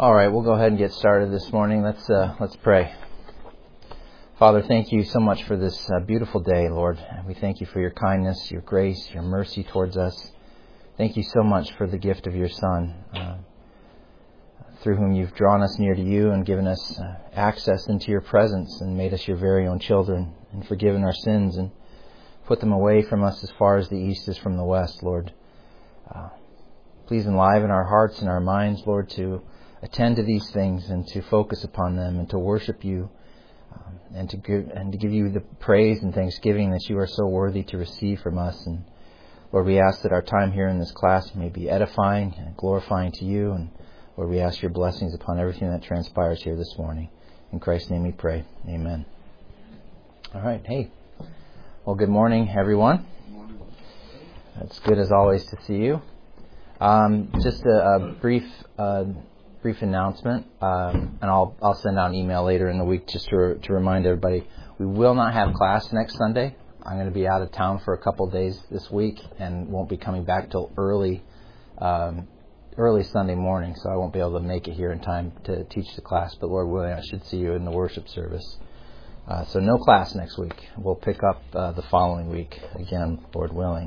All right, we'll go ahead and get started this morning. Let's pray. Father, thank you so much for this beautiful day, Lord. We thank you for your kindness, your grace, your mercy towards us. Thank you so much for the gift of your Son, through whom you've drawn us near to you and given us access into your presence and made us your very own children and forgiven our sins and put them away from us as far as the east is from the west, Lord. Please enliven our hearts and our minds, Lord, to attend to these things and to focus upon them and to worship you and to give you the praise and thanksgiving that you are so worthy to receive from us. And Lord, we ask that our time here in this class may be edifying and glorifying to you. And Lord, we ask your blessings upon everything that transpires here this morning. In Christ's name we pray. Amen. All right. Hey. Well, good morning, everyone. It's good as always to see you. Just a brief announcement, and I'll send out an email later in the week just to remind everybody. We will not have class next Sunday. I'm going to be out of town for a couple of days this week and won't be coming back till early Sunday morning, so I won't be able to make it here in time to teach the class. But Lord willing, I should see you in the worship service. So no class next week. We'll pick up the following week again, Lord willing.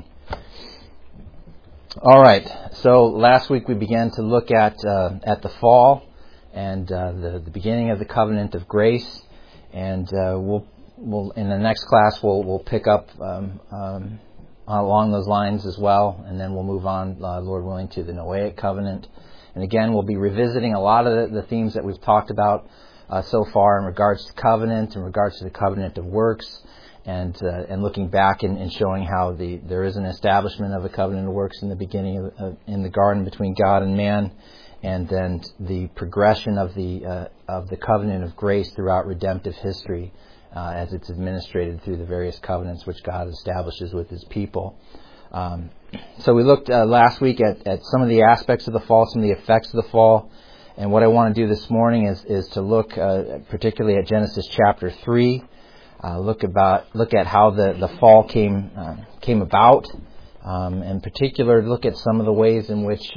All right. So last week we began to look at the fall and the beginning of the covenant of grace, and we'll in the next class we'll pick up along those lines as well, and then we'll move on, Lord willing, to the Noahic covenant. And again, we'll be revisiting a lot of the themes that we've talked about so far in regards to covenant, in regards to the covenant of works. And looking back and showing how there is an establishment of a covenant of works in the beginning in the garden between God and man, and then the progression of the covenant of grace throughout redemptive history as it's administrated through the various covenants which God establishes with His people. So we looked last week at some of the aspects of the fall, some of the effects of the fall, and what I want to do this morning is to look particularly at Genesis chapter 3. Look at how the fall came about, in particular look at some of the ways in which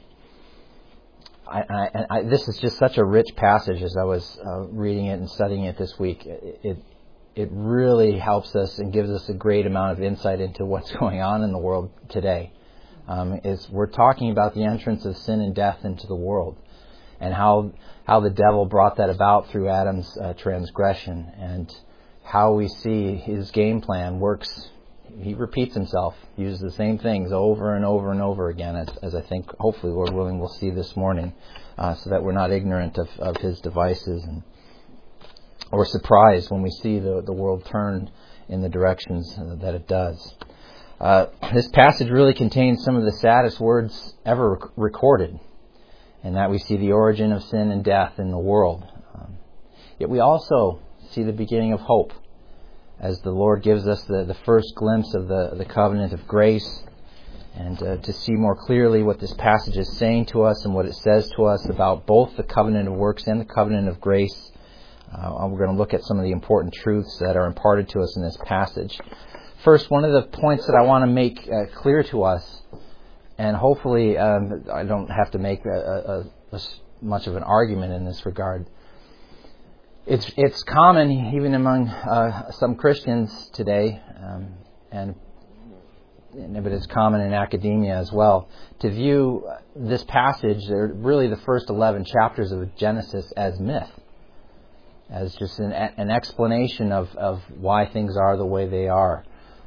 this is just such a rich passage. As I was reading it and studying it this week, it really helps us and gives us a great amount of insight into what's going on in the world today. We're talking about the entrance of sin and death into the world, and how the devil brought that about through Adam's transgression, and how we see his game plan works. He repeats himself, uses the same things over and over and over again, as I think, hopefully, Lord willing, we'll see this morning, so that we're not ignorant of his devices or surprised when we see the world turned in the directions that it does. This passage really contains some of the saddest words ever recorded, and that we see the origin of sin and death in the world. Yet we also see the beginning of hope as the Lord gives us the first glimpse of the covenant of grace, and to see more clearly what this passage is saying to us and what it says to us about both the covenant of works and the covenant of grace. We're going to look at some of the important truths that are imparted to us in this passage. First, one of the points that I want to make clear to us, and hopefully I don't have to make much of an argument in this regard. It's common, even among some Christians today, but it's common in academia as well, to view this passage, really the first 11 chapters of Genesis, as myth, as just an explanation of why things are the way they are.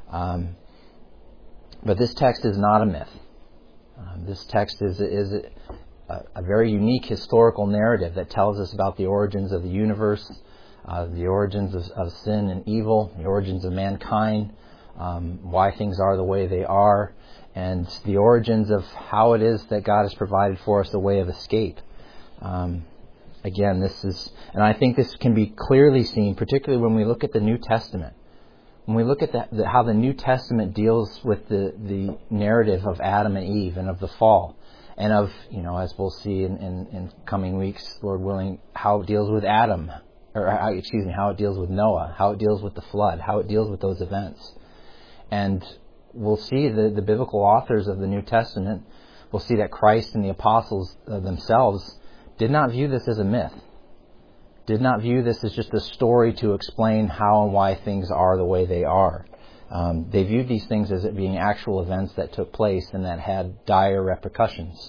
But this text is not a myth. This text is a very unique historical narrative that tells us about the origins of the universe, the origins of sin and evil, the origins of mankind, why things are the way they are, and the origins of how it is that God has provided for us a way of escape. Again, and I think this can be clearly seen, particularly when we look at the New Testament. When we look at how the New Testament deals with the narrative of Adam and Eve and of the fall, and of, as we'll see in coming weeks, Lord willing, how it deals with Adam, how it deals with Noah, how it deals with the flood, how it deals with those events. And we'll see the biblical authors of the New Testament, we'll see that Christ and the apostles themselves did not view this as a myth, did not view this as just a story to explain how and why things are the way they are. They viewed these things as it being actual events that took place and that had dire repercussions.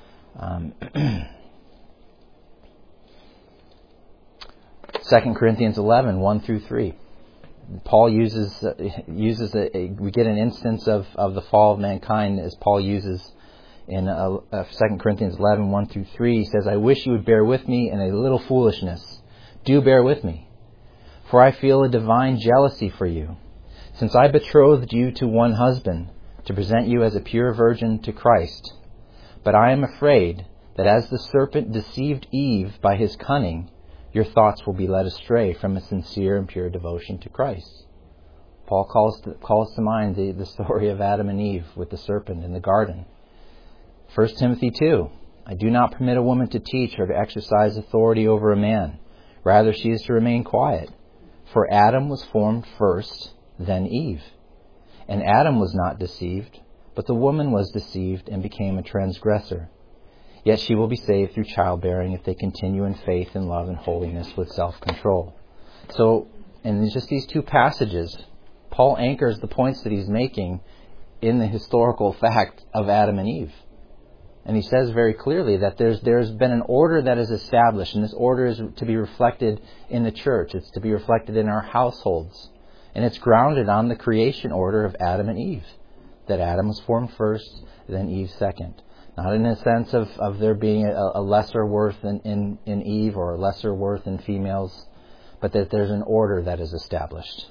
2 Corinthians 11, 1 through 3. Paul uses we get an instance of the fall of mankind as Paul uses in 2 Corinthians 11, 1 through 3. He says, I wish you would bear with me in a little foolishness. Do bear with me, for I feel a divine jealousy for you, since I betrothed you to one husband, to present you as a pure virgin to Christ. But I am afraid that as the serpent deceived Eve by his cunning, your thoughts will be led astray from a sincere and pure devotion to Christ. Paul calls to mind the story of Adam and Eve with the serpent in the garden. 1 Timothy 2, I do not permit a woman to teach or to exercise authority over a man. Rather, she is to remain quiet. For Adam was formed first, then Eve. And Adam was not deceived, but the woman was deceived and became a transgressor. Yet she will be saved through childbearing if they continue in faith and love and holiness with self-control. So, in just these two passages, Paul anchors the points that he's making in the historical fact of Adam and Eve. And he says very clearly that there's been an order that is established, and this order is to be reflected in the church. It's to be reflected in our households. And it's grounded on the creation order of Adam and Eve. That Adam was formed first, then Eve second. Not in a sense of there being a lesser worth in Eve or a lesser worth in females, but that there's an order that is established.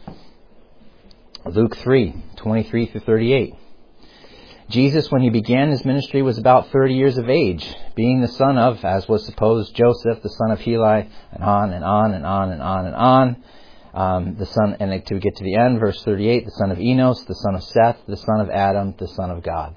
Luke 3, 23 through 38. Jesus, when he began his ministry, was about 30 years of age, being the son of, as was supposed, Joseph, the son of Heli, and on and on and on and on and on. The son, and to get to the end, verse 38, the son of Enos, the son of Seth, the son of Adam, the son of God.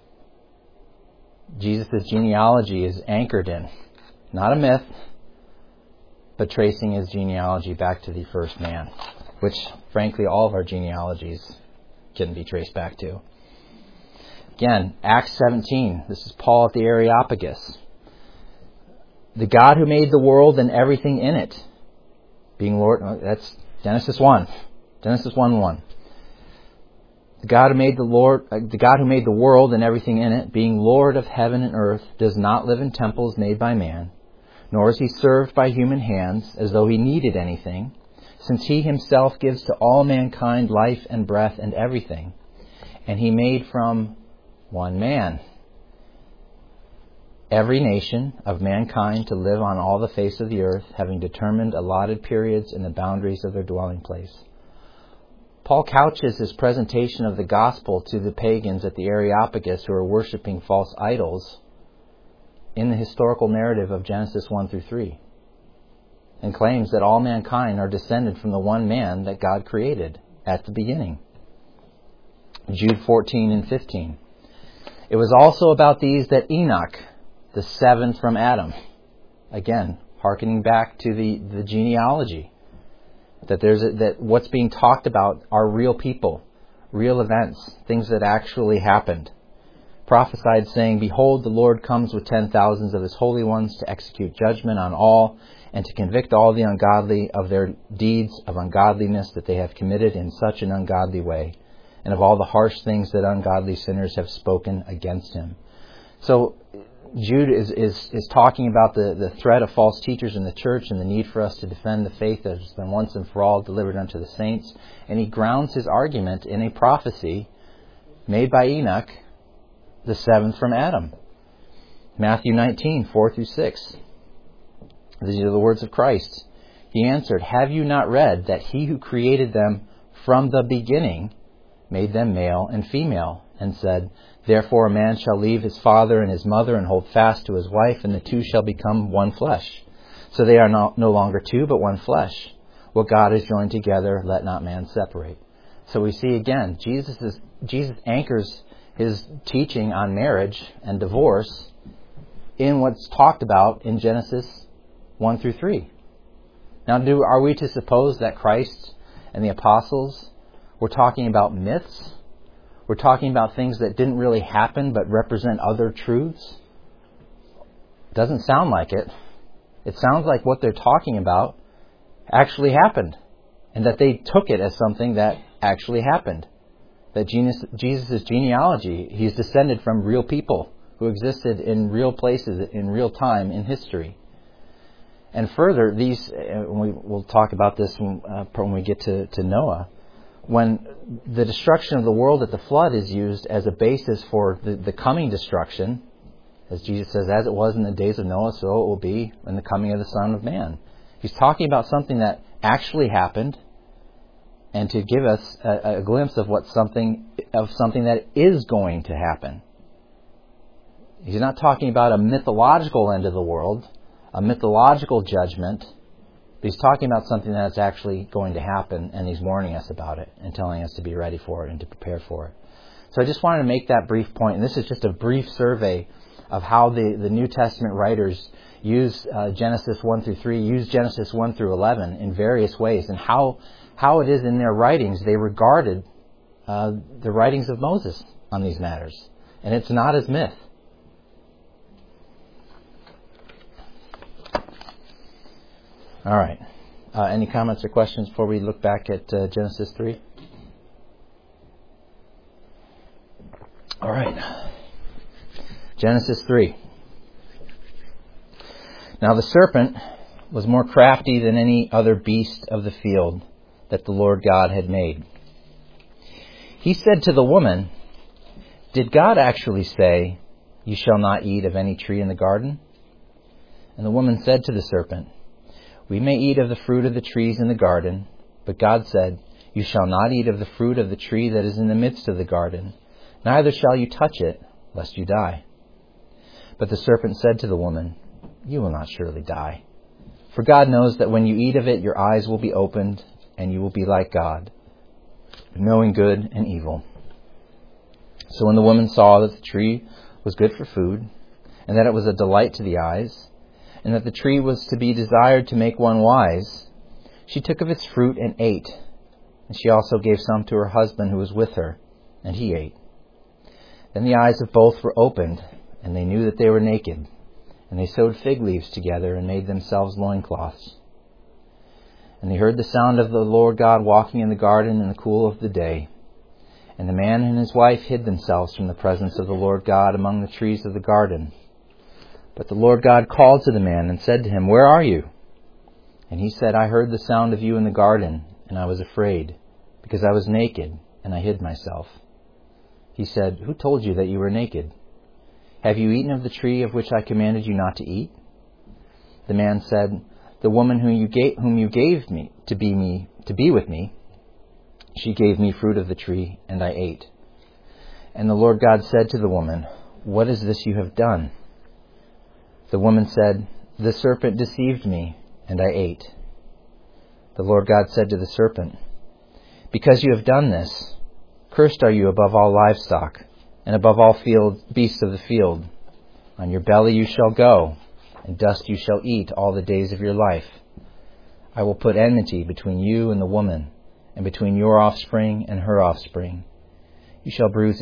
Jesus' genealogy is anchored in, not a myth, but tracing his genealogy back to the first man, which, frankly, all of our genealogies can be traced back to. Again, Acts 17, this is Paul at the Areopagus. The God who made the world and everything in it, being Lord, that's Genesis 1. Genesis 1:1. The God who made the world and everything in it, being Lord of heaven and earth, does not live in temples made by man, nor is he served by human hands as though he needed anything, since he himself gives to all mankind life and breath and everything. And he made from one man every nation of mankind to live on all the face of the earth, having determined allotted periods and the boundaries of their dwelling place. Paul couches his presentation of the gospel to the pagans at the Areopagus who are worshiping false idols in the historical narrative of Genesis 1 through 3, and claims that all mankind are descended from the one man that God created at the beginning. Jude 14 and 15. It was also about these that Enoch, the seventh from Adam, again, hearkening back to the genealogy, that what's being talked about are real people, real events, things that actually happened. Prophesied saying, Behold, the Lord comes with 10,000s of his holy ones to execute judgment on all and to convict all the ungodly of their deeds of ungodliness that they have committed in such an ungodly way, and of all the harsh things that ungodly sinners have spoken against him. So Jude is talking about the threat of false teachers in the church and the need for us to defend the faith that has been once and for all delivered unto the saints. And he grounds his argument in a prophecy made by Enoch, the seventh from Adam. Matthew 19, 4 through 6. These are the words of Christ. He answered, Have you not read that he who created them from the beginning made them male and female, and said, Therefore a man shall leave his father and his mother and hold fast to his wife, and the two shall become one flesh. So they are no longer two, but one flesh. What God has joined together, let not man separate. So we see again, Jesus anchors his teaching on marriage and divorce in what's talked about in Genesis 1 through 3. Now, are we to suppose that Christ and the apostles were talking about myths? We're talking about things that didn't really happen but represent other truths? Doesn't sound like it. It sounds like what they're talking about actually happened, and that they took it as something that actually happened. That Jesus' genealogy, he's descended from real people who existed in real places, in real time, in history. And further, we'll talk about this when we get to Noah, when the destruction of the world at the flood is used as a basis for the coming destruction, as Jesus says, as it was in the days of Noah, so it will be in the coming of the Son of Man. He's talking about something that actually happened, and to give us a glimpse of something that is going to happen. He's not talking about a mythological end of the world, a mythological judgment, but he's talking about something that's actually going to happen, and he's warning us about it and telling us to be ready for it and to prepare for it. So I just wanted to make that brief point, and this is just a brief survey of how the New Testament writers use Genesis 1 through 3, use Genesis 1 through 11 in various ways, and how it is in their writings they regarded the writings of Moses on these matters. And it's not as myth. All right. Any comments or questions before we look back at Genesis 3? All right. Genesis 3. Now the serpent was more crafty than any other beast of the field that the Lord God had made. He said to the woman, "Did God actually say, 'You shall not eat of any tree in the garden'?" And the woman said to the serpent, "We may eat of the fruit of the trees in the garden, but God said, 'You shall not eat of the fruit of the tree that is in the midst of the garden, neither shall you touch it, lest you die.' But the serpent said to the woman, 'You will not surely die. For God knows that when you eat of it, your eyes will be opened, and you will be like God, knowing good and evil.' So when the woman saw that the tree was good for food, and that it was a delight to the eyes, and that the tree was to be desired to make one wise, she took of its fruit and ate. And she also gave some to her husband who was with her, and he ate. Then the eyes of both were opened, and they knew that they were naked. And they sewed fig leaves together and made themselves loincloths. And they heard the sound of the Lord God walking in the garden in the cool of the day. And the man and his wife hid themselves from the presence of the Lord God among the trees of the garden. But the Lord God called to the man and said to him, 'Where are you?' And he said, 'I heard the sound of you in the garden, and I was afraid, because I was naked, and I hid myself.' He said, 'Who told you that you were naked? Have you eaten of the tree of which I commanded you not to eat?' The man said, 'The woman whom you gave me to be with me, she gave me fruit of the tree, and I ate.' And the Lord God said to the woman, 'What is this you have done?' The woman said, 'The serpent deceived me, and I ate.' The Lord God said to the serpent, 'Because you have done this, cursed are you above all livestock, and above all beasts of the field. On your belly you shall go, and dust you shall eat all the days of your life. I will put enmity between you and the woman, and between your offspring and her offspring. He shall bruise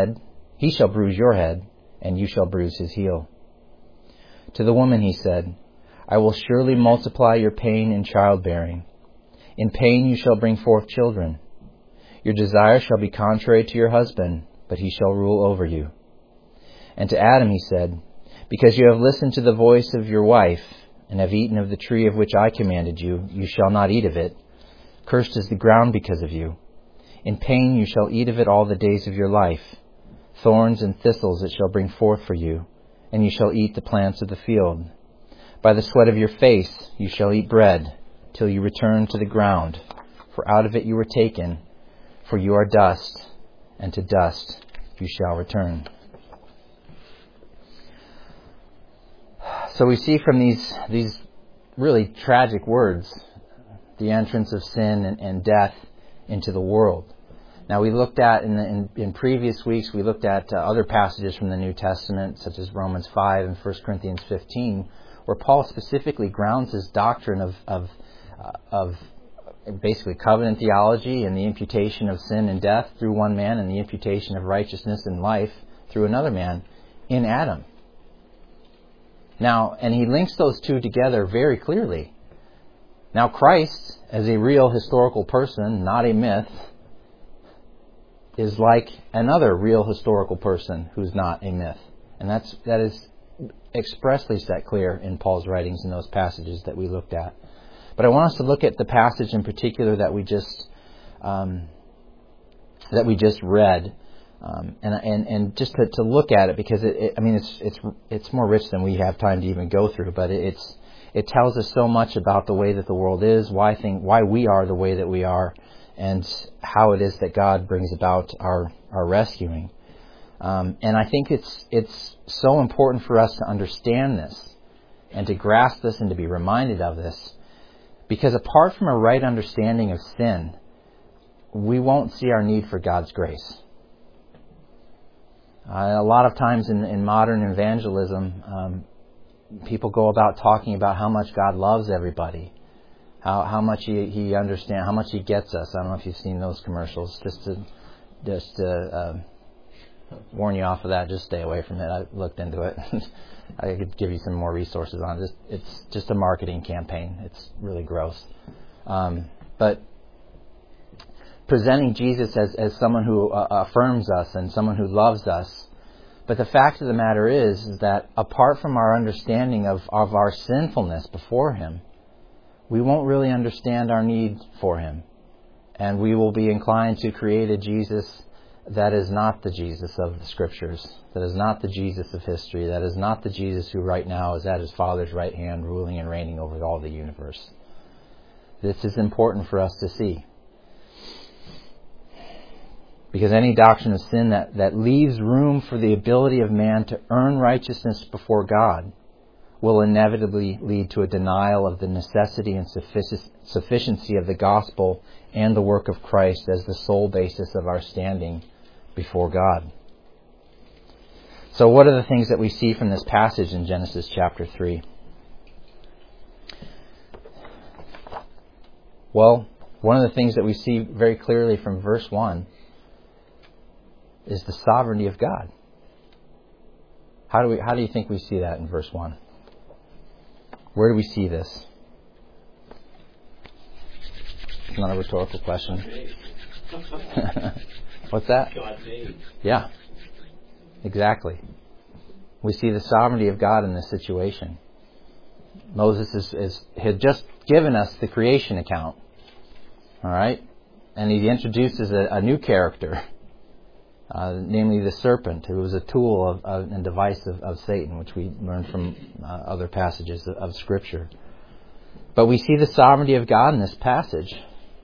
your head, and you shall bruise his heel.' To the woman he said, 'I will surely multiply your pain in childbearing. In pain you shall bring forth children. Your desire shall be contrary to your husband, but he shall rule over you.' And to Adam he said, 'Because you have listened to the voice of your wife, and have eaten of the tree of which I commanded you, you shall not eat of it. Cursed is the ground because of you. In pain you shall eat of it all the days of your life. Thorns and thistles it shall bring forth for you, and you shall eat the plants of the field. By the sweat of your face you shall eat bread, till you return to the ground. For out of it you were taken, for you are dust, and to dust you shall return.'" So we see from these really tragic words the entrance of sin and death into the world. Now we looked at, in previous weeks, we looked at other passages from the New Testament, such as Romans 5 and 1 Corinthians 15, where Paul specifically grounds his doctrine of basically covenant theology and the imputation of sin and death through one man, and the imputation of righteousness and life through another man in Adam. Now, and he links those two together very clearly. Now, Christ, as a real historical person, not a myth, is like another real historical person who's not a myth. And that is expressly set clear in Paul's writings in those passages that we looked at. But I want us to look at the passage in particular that we just read, and just to look at it, because it's more rich than we have time to even go through. But it tells us so much about the way that the world is, why we are the way that we are, and how it is that God brings about our rescuing. And I think it's so important for us to understand this and to grasp this and to be reminded of this, because apart from a right understanding of sin, we won't see our need for God's grace. A lot of times in modern evangelism, people go about talking about how much God loves everybody, how much He understands, how much He gets us. I don't know if you've seen those commercials. Just to warn you off of that, just stay away from it. I looked into it. I could give you some more resources on it. It's just a marketing campaign. It's really gross. But presenting Jesus as someone who affirms us and someone who loves us. But the fact of the matter is that apart from our understanding of our sinfulness before Him, we won't really understand our need for Him. And we will be inclined to create a Jesus that is not the Jesus of the Scriptures, that is not the Jesus of history, that is not the Jesus who right now is at His Father's right hand ruling and reigning over all the universe. This is important for us to see. Because any doctrine of sin that leaves room for the ability of man to earn righteousness before God will inevitably lead to a denial of the necessity and sufficiency of the gospel and the work of Christ as the sole basis of our standing before God. So what are the things that we see from this passage in Genesis chapter 3? Well, one of the things that we see very clearly from verse 1 is the sovereignty of God. How do you think we see that in verse 1? Where do we see this? It's not a rhetorical question. What's that? God made. Yeah, exactly. We see the sovereignty of God in this situation. Moses had just given us the creation account. All right? And he introduces a new character, namely the serpent, who was a tool and device of Satan, which we learned from other passages of Scripture. But we see the sovereignty of God in this passage.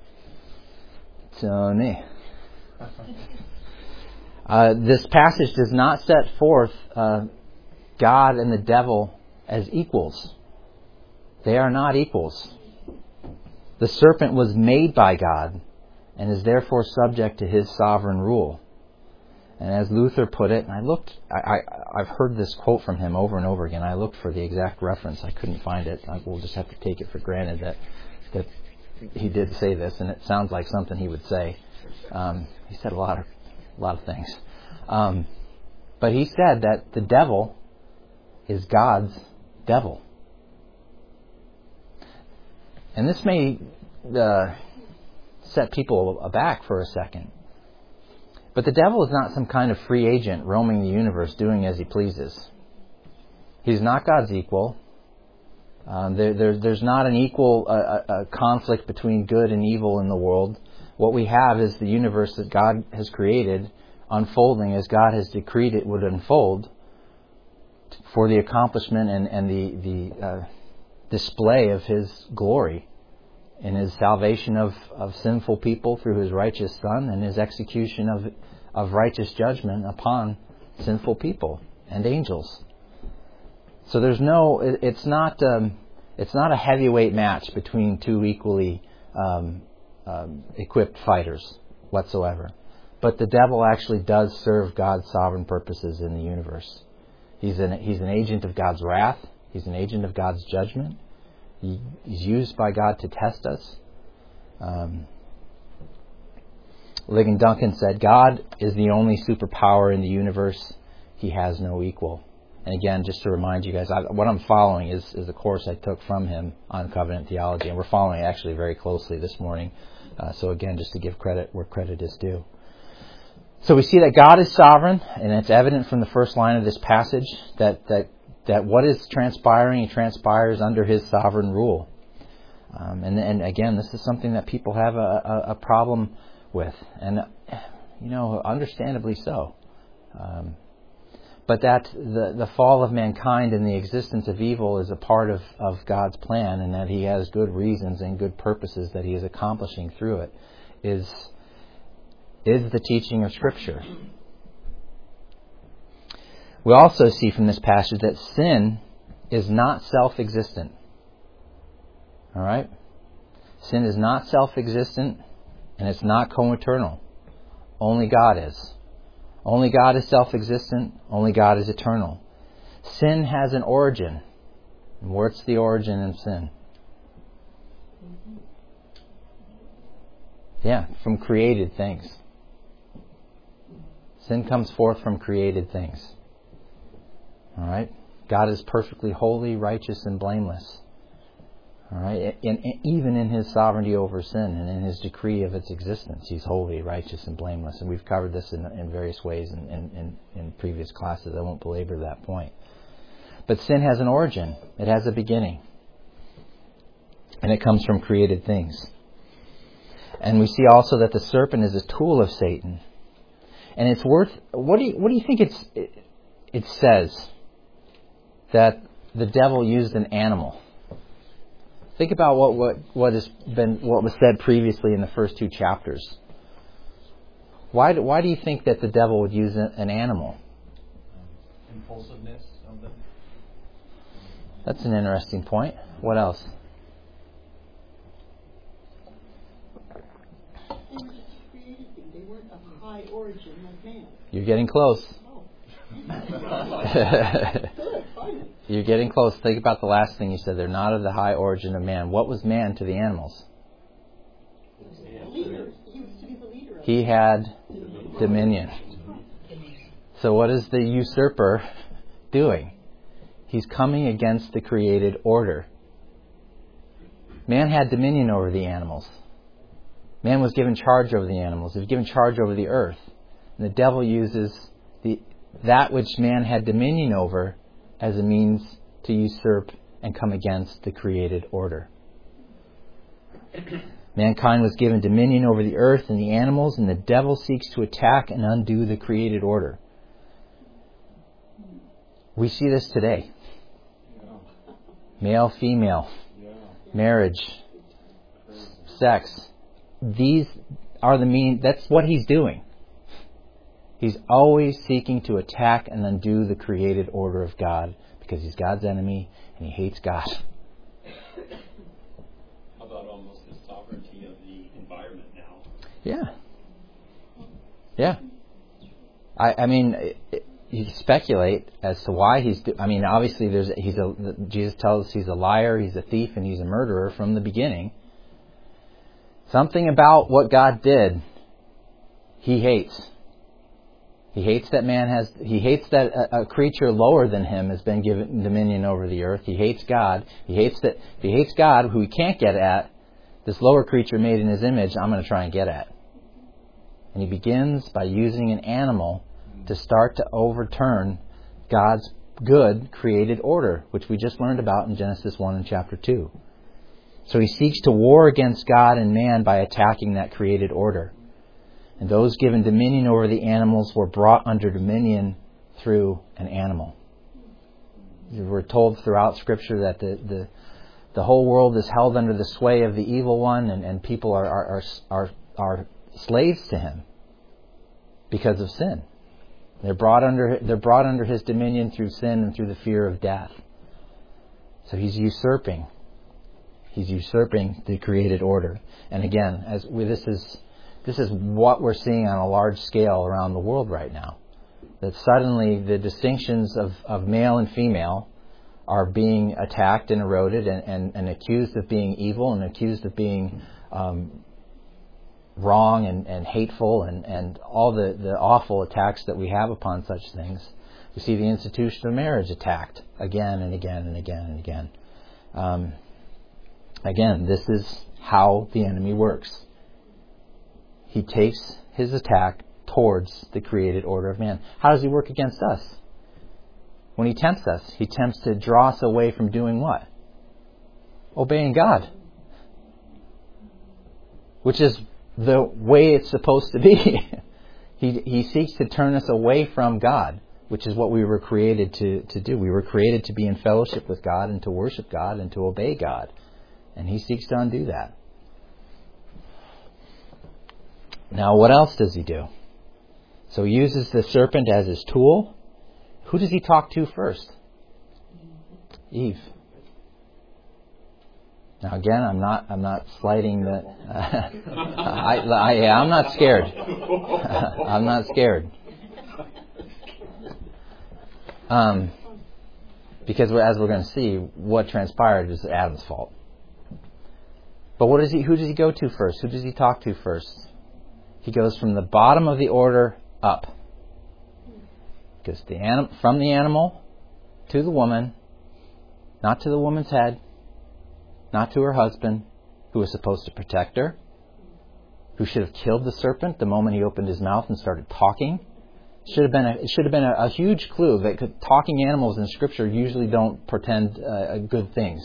This passage does not set forth God and the devil as equals. They are not equals. The serpent was made by God and is therefore subject to His sovereign rule. And as Luther put it, and I've heard this quote from him over and over again. I looked for the exact reference. I couldn't find it. We'll just have to take it for granted that he did say this, and it sounds like something he would say. He said a lot of things. But he said that the devil is God's devil. And this may set people aback for a second. But the devil is not some kind of free agent roaming the universe doing as he pleases. He's not God's equal. There's not an equal conflict between good and evil in the world. What we have is the universe that God has created unfolding as God has decreed it would unfold for the accomplishment and the display of His glory in His salvation of sinful people through His righteous Son and His execution of righteous judgment upon sinful people and angels. So it's not a heavyweight match between two equally equipped fighters whatsoever. But the devil actually does serve God's sovereign purposes in the universe. He's an agent of God's wrath. He's an agent of God's judgment. He's used by God to test us. Ligon Duncan said, God is the only superpower in the universe. He has no equal. And again, just to remind you guys, what I'm following is a course I took from him on covenant theology, and we're following it actually very closely this morning. So again, just to give credit where credit is due. So we see that God is sovereign, and it's evident from the first line of this passage that what is transpiring, it transpires under His sovereign rule. And again, this is something that people have a problem with, and understandably so. But that the fall of mankind and the existence of evil is a part of God's plan, and that He has good reasons and good purposes that He is accomplishing through it, is the teaching of Scripture. We also see from this passage that sin is not self-existent. All right? Sin is not self-existent, and it's not co-eternal. Only God is. Only God is self-existent. Only God is eternal. Sin has an origin. And what's the origin of sin? Yeah, from created things. Sin comes forth from created things. All right? God is perfectly holy, righteous, and blameless. All right? And even in His sovereignty over sin and in His decree of its existence, He's holy, righteous, and blameless. And we've covered this in various ways in previous classes. I won't belabor that point. But sin has an origin. It has a beginning. And it comes from created things. And we see also that the serpent is a tool of Satan. And it's worth... What do you think it says that the devil used an animal? Think about what was said previously in the first two chapters. Why do you think that the devil would use an animal? Impulsiveness of them. That's an interesting point. What else? They weren't of high origin like man. You're getting close. You're getting close. Think about the last thing you said. They're not of the high origin of man. What was man to the animals? He had dominion. So what is the usurper doing? He's coming against the created order. Man had dominion over the animals. Man was given charge over the animals. He was given charge over the earth. And the devil uses that which man had dominion over as a means to usurp and come against the created order. Mankind was given dominion over the earth and the animals, and the devil seeks to attack and undo the created order. We see this today. Male, female, marriage, sex. These are that's what he's doing. He's always seeking to attack and undo the created order of God because he's God's enemy and he hates God. How about almost the sovereignty of the environment now? Yeah. I mean, you speculate as to why obviously Jesus tells us he's a liar, he's a thief, and he's a murderer from the beginning. Something about what God did, he hates. He hates that he hates that a creature lower than him has been given dominion over the earth. He hates God. He hates God, who he can't get at, this lower creature made in his image, I'm going to try and get at. And he begins by using an animal to start to overturn God's good created order, which we just learned about in Genesis 1 and chapter 2. So he seeks to war against God and man by attacking that created order. And those given dominion over the animals were brought under dominion through an animal. We're told throughout Scripture that the whole world is held under the sway of the evil one, and people are slaves to him because of sin. They're brought under his dominion through sin and through the fear of death. So he's usurping the created order. And again, this is what we're seeing on a large scale around the world right now. That suddenly the distinctions of male and female are being attacked and eroded and accused of being evil and accused of being wrong and hateful and all the awful attacks that we have upon such things. We see the institution of marriage attacked again and again and again and again. Again, this is how the enemy works. He takes his attack towards the created order of man. How does he work against us? When he tempts us, he tempts to draw us away from doing what? Obeying God. Which is the way it's supposed to be. He seeks to turn us away from God, which is what we were created to do. We were created to be in fellowship with God and to worship God and to obey God. And he seeks to undo that. Now, what else does he do? So he uses the serpent as his tool. Who does he talk to first? Eve. Now again, I'm not slighting the. I'm not scared. I'm not scared. Because as we're going to see, what transpired is Adam's fault. But who does he go to first? Who does he talk to first? He goes from the bottom of the order up. Goes from the animal to the woman, not to the woman's head, not to her husband, who was supposed to protect her, who should have killed the serpent the moment he opened his mouth and started talking. It should have been a huge clue that talking animals in Scripture usually don't portend good things.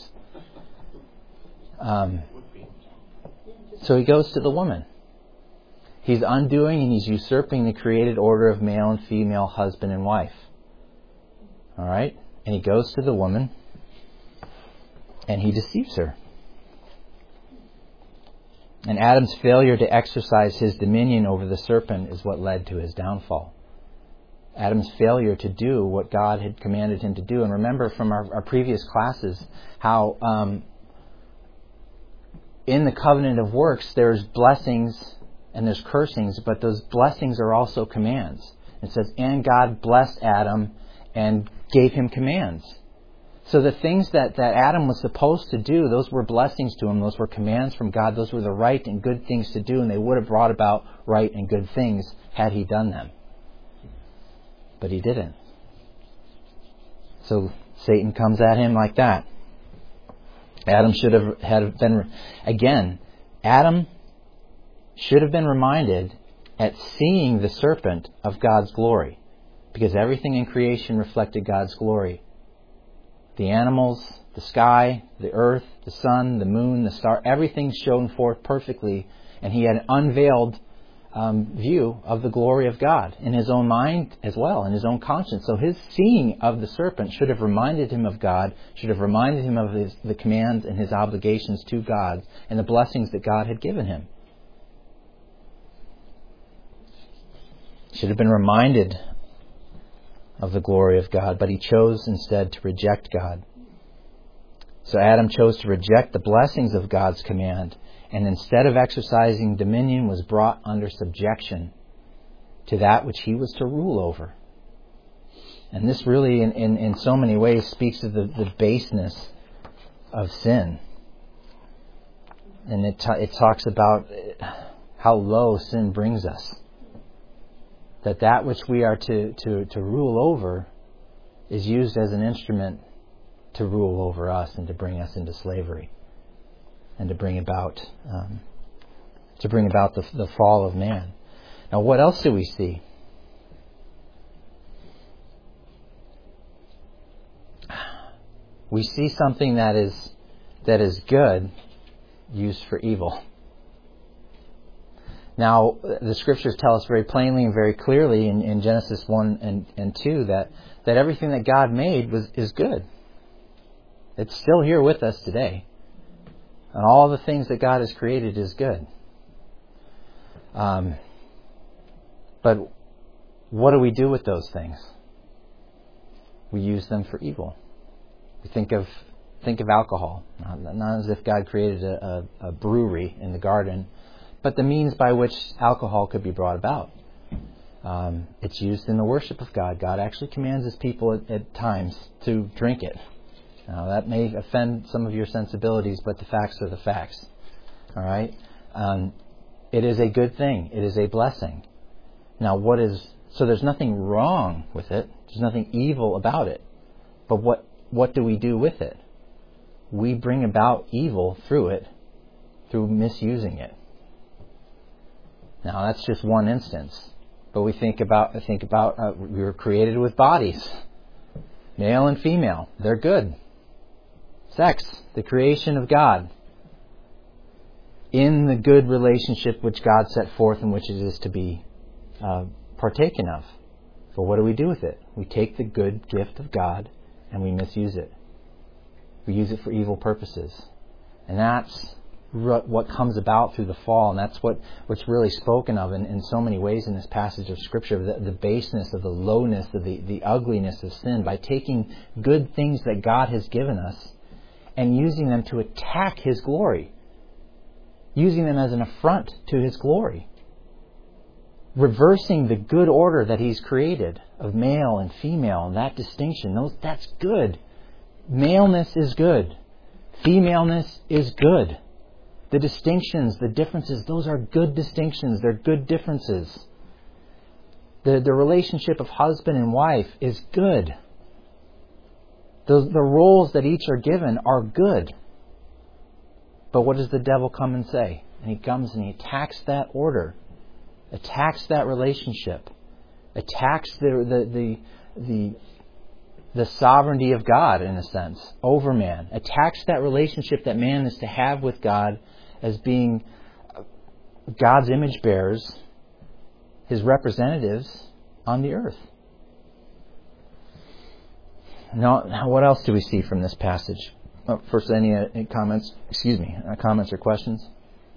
So he goes to the woman. He's undoing and he's usurping the created order of male and female, husband and wife. All right? And he goes to the woman and he deceives her. And Adam's failure to exercise his dominion over the serpent is what led to his downfall. Adam's failure to do what God had commanded him to do. And remember from our previous classes how in the covenant of works there's blessings and there's cursings, but those blessings are also commands. It says, and God blessed Adam and gave him commands. So the things that Adam was supposed to do, those were blessings to him. Those were commands from God. Those were the right and good things to do, and they would have brought about right and good things had he done them. But he didn't. So Satan comes at him like that. Adam should have been, again, Adam should have been reminded at seeing the serpent of God's glory, because everything in creation reflected God's glory. The animals, the sky, the earth, the sun, the moon, the star, everything shone forth perfectly, and he had an unveiled view of the glory of God in his own mind as well, in his own conscience. So his seeing of the serpent should have reminded him of God, should have reminded him of the commands and his obligations to God and the blessings that God had given him. Should have been reminded of the glory of God, but he chose instead to reject God. So Adam chose to reject the blessings of God's command, and instead of exercising dominion was brought under subjection to that which he was to rule over. And this really in so many ways speaks of the baseness of sin. And it talks about how low sin brings us. That which we are to rule over is used as an instrument to rule over us and to bring us into slavery and to bring about the fall of man. Now, what else do we see? We see something that is good used for evil. Now, the Scriptures tell us very plainly and very clearly in Genesis 1 and 2 that everything that God made is good. It's still here with us today. And all the things that God has created is good. But what do we do with those things? We use them for evil. We think of alcohol. Not as if God created a brewery in the garden, but the means by which alcohol could be brought about. It's used in the worship of God. God actually commands His people at times to drink it. Now, that may offend some of your sensibilities, but the facts are the facts. All right? It is a good thing. It is a blessing. Now, what is So there's nothing wrong with it. There's nothing evil about it. But what do we do with it? We bring about evil through it, through misusing it. Now that's just one instance. But we think about we were created with bodies, male and female. They're good. Sex, the creation of God, in the good relationship which God set forth and which it is to be partaken of. But what do we do with it? We take the good gift of God and we misuse it. We use it for evil purposes. And that's what comes about through the fall, and that's what's really spoken of in so many ways in this passage of Scripture, the baseness of the lowness of the ugliness of sin, by taking good things that God has given us and using them to attack His glory, using them as an affront to His glory, reversing the good order that He's created of male and female, and that distinction. That's good. Maleness is good. Femaleness is good. The distinctions, the differences, those are good distinctions. They're good differences. The relationship of husband and wife is good. The roles that each are given are good. But what does the devil come and say? And he comes and he attacks that order, attacks that relationship, attacks the sovereignty of God, in a sense, over man, attacks that relationship that man is to have with God as being God's image bearers, His representatives on the earth. Now, what else do we see from this passage? First, any comments? Comments or questions?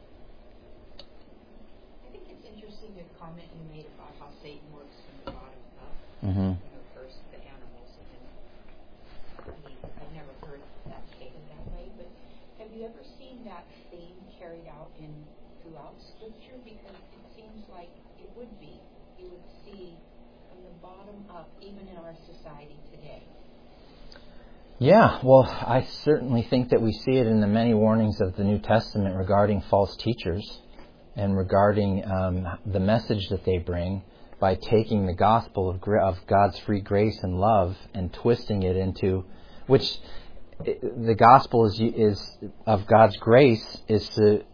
I think it's interesting the comment you made about how Satan works from the bottom up. Mm-hmm. First the animals, and then I've never heard that stated that way. But have you ever seen that theme carried out throughout Scripture? Because it seems like it would be. You would see from the bottom up, even in our society today. Yeah, well, I certainly think that we see it in the many warnings of the New Testament regarding false teachers and regarding the message that they bring by taking the gospel of God's free grace and love and twisting it into, which the gospel is of God's grace is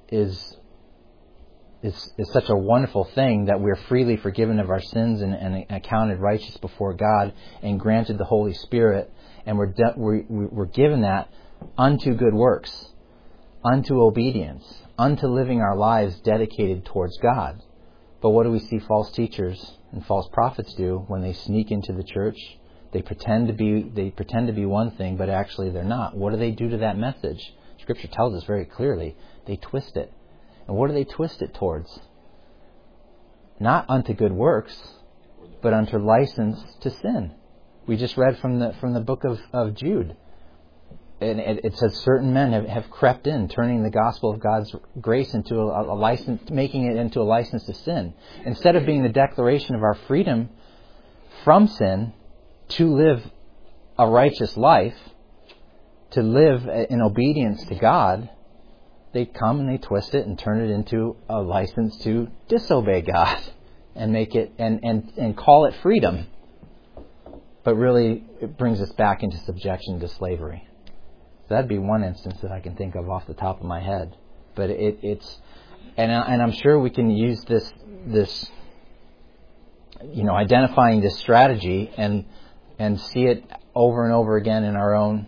such a wonderful thing that we're freely forgiven of our sins and accounted righteous before God and granted the Holy Spirit. And we're given that unto good works, unto obedience, unto living our lives dedicated towards God. But what do we see false teachers and false prophets do when they sneak into the church? They pretend to be one thing, but actually they're not. What do they do to that message? Scripture tells us very clearly. They twist it. And what do they twist it towards? Not unto good works, but unto license to sin. We just read from the book of Jude. And it says certain men have crept in, turning the gospel of God's grace into a license, making it into a license to sin. Instead of being the declaration of our freedom from sin to live a righteous life, to live in obedience to God, they come and they twist it and turn it into a license to disobey God and make it and call it freedom. But really, it brings us back into subjection to slavery. So that'd be one instance that I can think of off the top of my head. But it's I'm sure we can use this identifying this strategy and see it over and over again in our own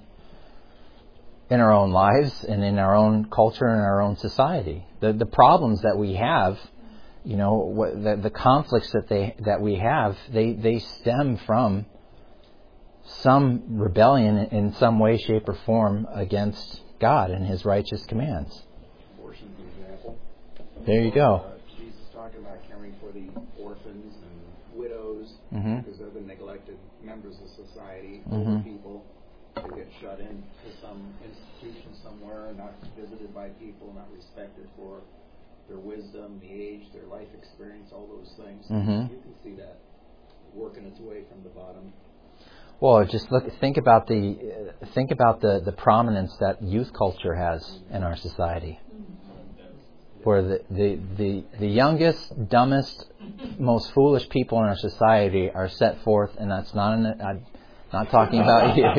lives and in our own culture and our own society. The problems that we have, the conflicts that we have, they stem from some rebellion in some way, shape, or form against God and His righteous commands. Abortion's an example. There you go. Jesus talking about caring for the orphans and widows, Mm-hmm. because they're the neglected members of society, Mm-hmm. older people. They get shut in to some institution somewhere, not visited by people, not respected for their wisdom, the age, their life experience, all those things. Mm-hmm. You can see that working its way from the bottom. Well, just think about the prominence that youth culture has in our society. where the youngest, dumbest, most foolish people in our society are set forth, and that's not I'm not talking about you.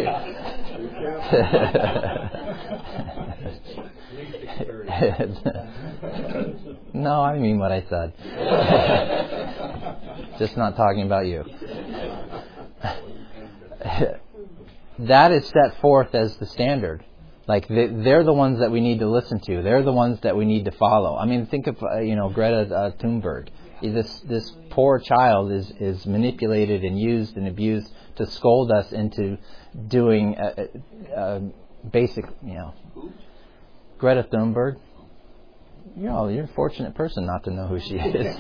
No, I mean what I said. Just not talking about you. That is set forth as the standard. Like they're the ones that we need to listen to. They're the ones that we need to follow. I mean, think of Greta Thunberg. This poor child is manipulated and used and abused to scold us into doing basic. Greta Thunberg. You're a fortunate person not to know who she is.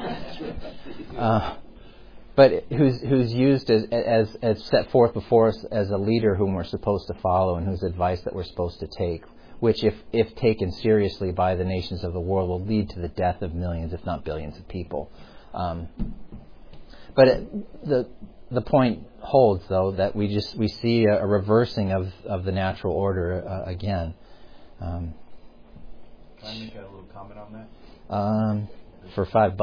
But who's used as set forth before us as a leader whom we're supposed to follow and whose advice that we're supposed to take, which if taken seriously by the nations of the world will lead to the death of millions, if not billions of people. But the point holds, though, that we see a reversing of the natural order again. Can I make a little comment on that? For $5.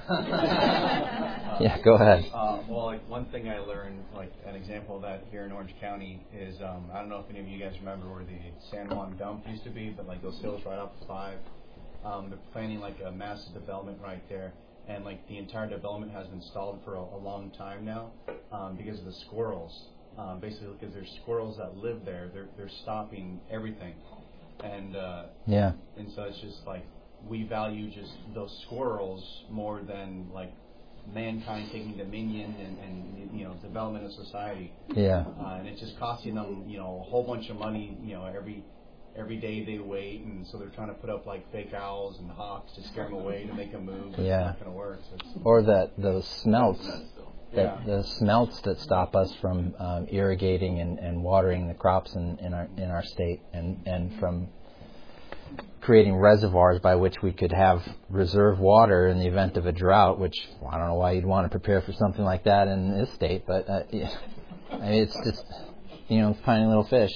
Yeah, go ahead. Well, like one thing I learned, like an example of that here in Orange County is, I don't know if any of you guys remember where the San Juan dump used to be, but like those hills right off the 5. They're planning like a massive development right there, and like the entire development has been stalled for a long time now because of the squirrels. Basically, because there's squirrels that live there, they're stopping everything, and and so it's just like we value just those squirrels more than like mankind taking dominion and development of society. Yeah. And it's just costing them a whole bunch of money. Every day they wait, and so they're trying to put up like fake owls and hawks to scare them away to make them move. But it's not going to work. So or those smelts. The smelts that stop us from irrigating and watering the crops in our state, and from creating reservoirs by which we could have reserve water in the event of a drought, which I don't know why you'd want to prepare for something like that in this state, but it's just tiny little fish.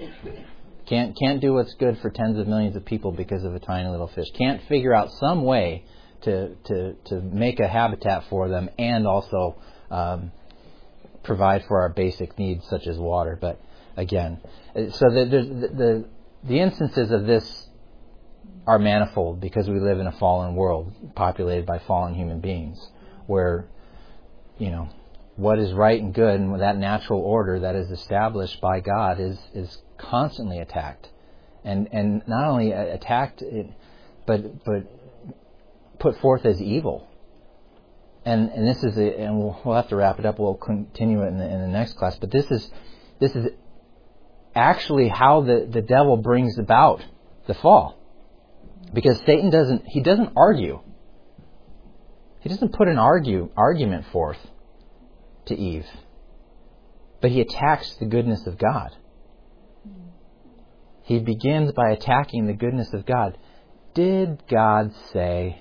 Can't do what's good for tens of millions of people because of a tiny little fish. Can't figure out some way to make a habitat for them and also provide for our basic needs such as water. But again, so the instances of this are manifold because we live in a fallen world populated by fallen human beings where what is right and good and that natural order that is established by God is constantly attacked, and not only attacked but put forth as evil. And this is and we'll have to wrap it up. We'll continue it in the next class. But this is actually how the devil brings about the fall. Because Satan doesn't argue. He doesn't put an argument forth to Eve. But he attacks the goodness of God. He begins by attacking the goodness of God. Did God say?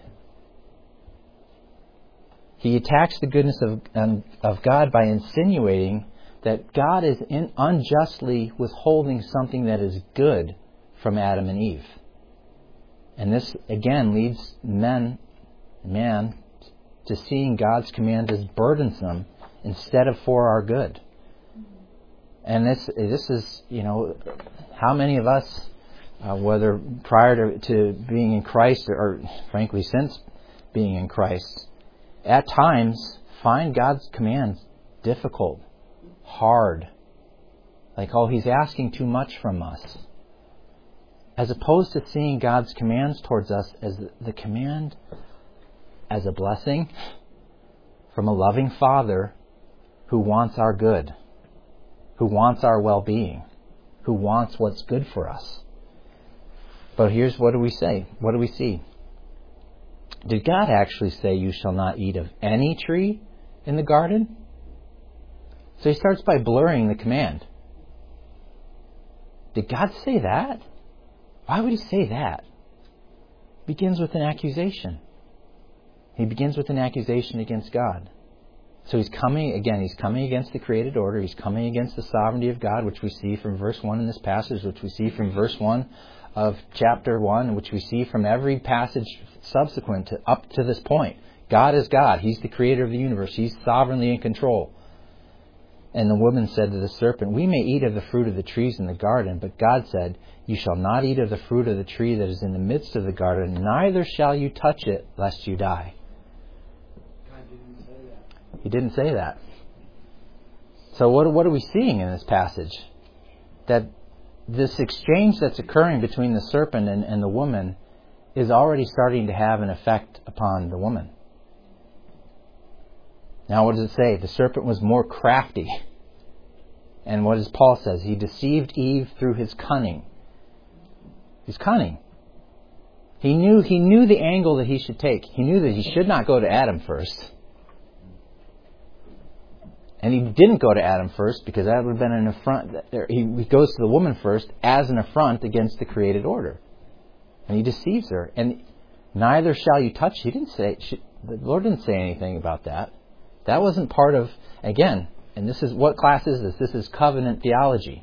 He attacks the goodness of God by insinuating that God is unjustly withholding something that is good from Adam and Eve. And this, again, leads man to seeing God's command as burdensome instead of for our good. And this is, how many of us, whether prior to being in Christ or frankly since being in Christ, at times find God's commands difficult, hard. Like, he's asking too much from us. As opposed to seeing God's commands towards us as the command as a blessing from a loving Father who wants our good, who wants our well-being, who wants what's good for us. But here's what do we say? What do we see? Did God actually say you shall not eat of any tree in the garden? So he starts by blurring the command. Did God say that? Why would he say that? Begins with an accusation. He begins with an accusation against God. So he's coming against the created order. He's coming against the sovereignty of God, which we see from verse 1 in this passage, which we see from verse 1 of chapter 1, which we see from every passage subsequent to up to this point. God is God. He's the creator of the universe. He's sovereignly in control. And the woman said to the serpent, "We may eat of the fruit of the trees in the garden, but God said, 'You shall not eat of the fruit of the tree that is in the midst of the garden, neither shall you touch it, lest you die.'" God didn't say that. He didn't say that. So what are we seeing in this passage? That this exchange that's occurring between the serpent and the woman is already starting to have an effect upon the woman. Now what does it say? The serpent was more crafty. And what does Paul says? He deceived Eve through his cunning. He's cunning. He knew the angle that he should take. He knew that he should not go to Adam first. And he didn't go to Adam first because that would have been an affront. He goes to the woman first as an affront against the created order. And he deceives her. And neither shall you touch. He didn't say, the Lord didn't say anything about that. That wasn't part of, again, and this is, what class is this? This is covenant theology.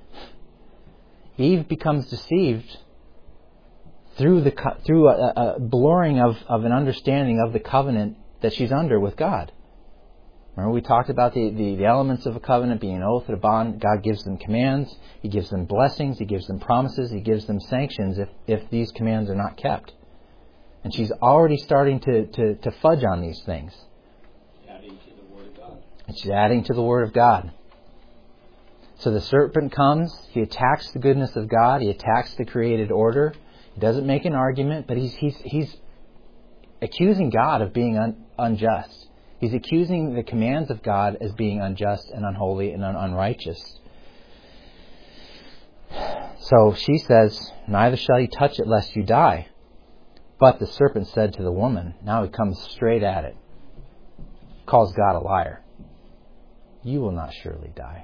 Eve becomes deceived through a blurring of an understanding of the covenant that she's under with God. Remember we talked about the elements of a covenant being an oath and a bond. God gives them commands. He gives them blessings. He gives them promises. He gives them sanctions if these commands are not kept. And she's already starting to fudge on these things. Adding to the Word of God. And she's adding to the Word of God. So the serpent comes. He attacks the goodness of God. He attacks the created order. He doesn't make an argument, but he's accusing God of being unjust. He's accusing the commands of God as being unjust and unholy and unrighteous. So she says, "Neither shall you touch it lest you die." But the serpent said to the woman, now he comes straight at it, calls God a liar. "You will not surely die.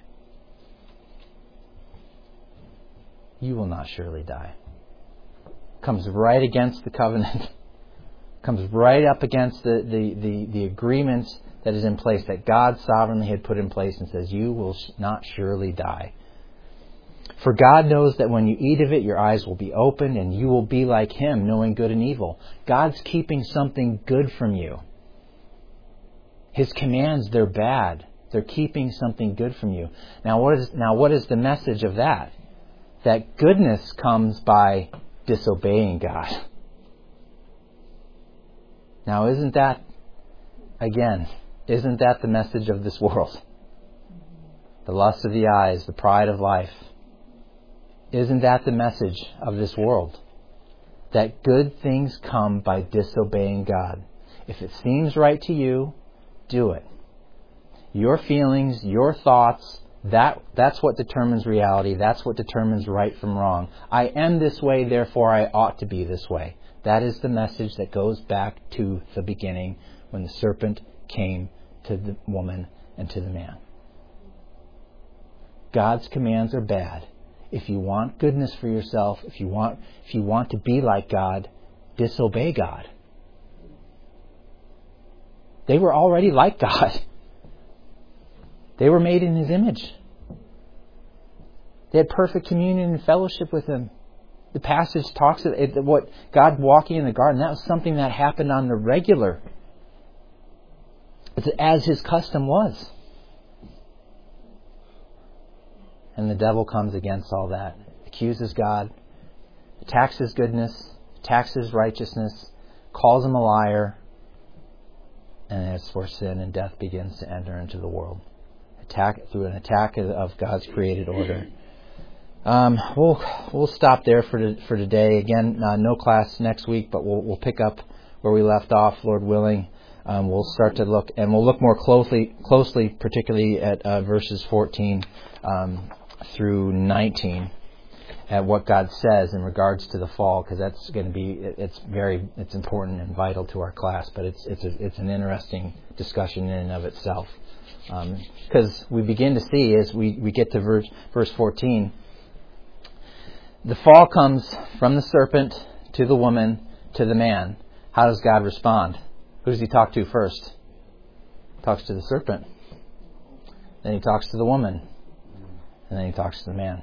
You will not surely die." Comes right against the covenant. Comes right up against the agreement that is in place, that God sovereignly had put in place, and says, "You will not surely die. For God knows that when you eat of it, your eyes will be opened, and you will be like Him, knowing good and evil." God's keeping something good from you. His commands, they're bad. They're keeping something good from you. Now what is the message of that? That goodness comes by disobeying God. Now isn't that the message of this world? The lust of the eyes, the pride of life. Isn't that the message of this world? That good things come by disobeying God. If it seems right to you, do it. Your feelings, your thoughts, that's what determines reality. That's what determines right from wrong. I am this way, therefore I ought to be this way. That is the message that goes back to the beginning when the serpent came to the woman and to the man. God's commands are bad. If you want goodness for yourself, if you want to be like God, disobey God. They were already like God. They were made in His image. They had perfect communion and fellowship with Him. The passage talks about what God walking in the garden. That was something that happened on the regular. It's as His custom was. And the devil comes against all that. Accuses God. Attacks His goodness. Attacks His righteousness. Calls Him a liar. And that's where sin and death begins to enter into the world. Through an attack of God's created order. We'll stop there for today. Again, no class next week, but we'll pick up where we left off, Lord willing. We'll start to look, and we'll look more closely, particularly at verses 14 through 19, at what God says in regards to the fall, because that's going to be it's important and vital to our class. But it's an interesting discussion in and of itself, because we begin to see as we get to verse 14. The fall comes from the serpent to the woman to the man. How does God respond? Who does He talk to first? talks to the serpent. Then he talks to the woman. And then he talks to the man.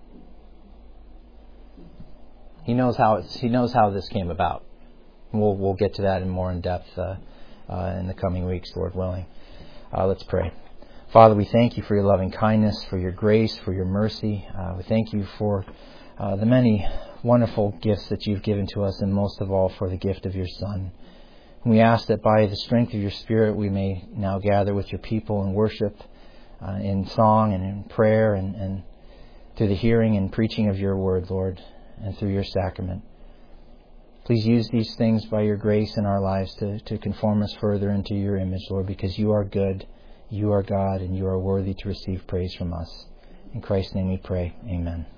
He knows how this came about. We'll get to that in more in depth in the coming weeks, Lord willing. Let's pray. Father, we thank you for your loving kindness, for your grace, for your mercy. We thank you for the many wonderful gifts that you've given to us, and most of all for the gift of your Son. And we ask that by the strength of your Spirit we may now gather with your people and worship in song and in prayer and through the hearing and preaching of your word, Lord, and through your sacrament. Please use these things by your grace in our lives to conform us further into your image, Lord, because you are good, you are God, and you are worthy to receive praise from us. In Christ's name we pray. Amen.